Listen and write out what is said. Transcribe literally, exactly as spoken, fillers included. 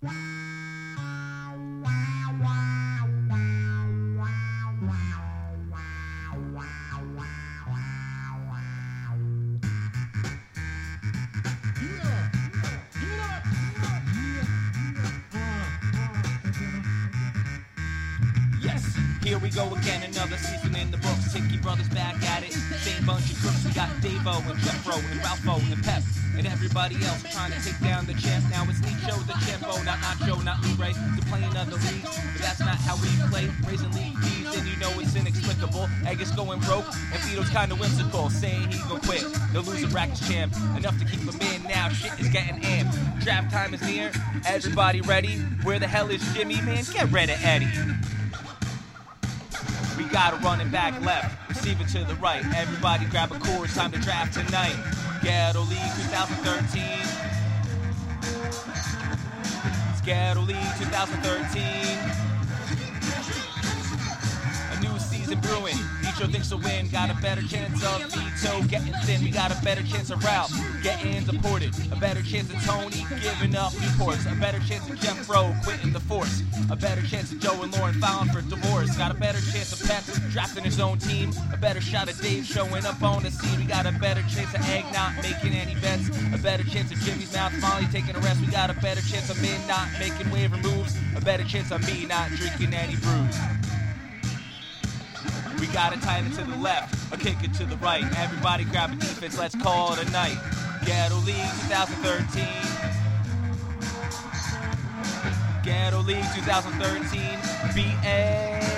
Here we go again, another season in the books. Tiki Brothers back at it. Same bunch of crooks. We got Davo and Jeffro and Ralpho and Pep and everybody else trying to take down the champ. Now it's Nicho, the champo, not Nacho, not Libre. To play in other leagues, but that's not how we play. Raising league fees, and you know it's inexplicable. Egg is going broke, and Vito's kinda whimsical, saying he gon' quit. The loser brackets champ, enough to keep him in. Now shit is getting amped. Draft time is near. Everybody ready? Where the hell is Jimmy, man? Get rid of Eddie. We got a running back left, receiver to the right. Everybody grab a core, it's time to draft tonight. Ghetto League twenty thirteen. It's Ghetto League twenty thirteen. A new season brewing. Nicho thinks to win. Got a better chance of Vito getting thin. We got a better chance of Ralph getting deported. A better chance of Tony giving up Newports. A better chance of Jeffro quitting the force. A better chance of Joe and Lauren filing for divorce. Got a better chance of Pep drafting his own team. A better shot of Dave showing up on the scene. We got a better chance of Egg not making any bets. A better chance of Jimmy's mouth finally taking a rest. We got a better chance of Min not making waiver moves. A better chance of me not drinking any brews. We got a tight end to the left, a kicker to the right. Everybody grab a defense, let's call it a night. Ghetto League twenty thirteen. Ghetto League twenty thirteen. B A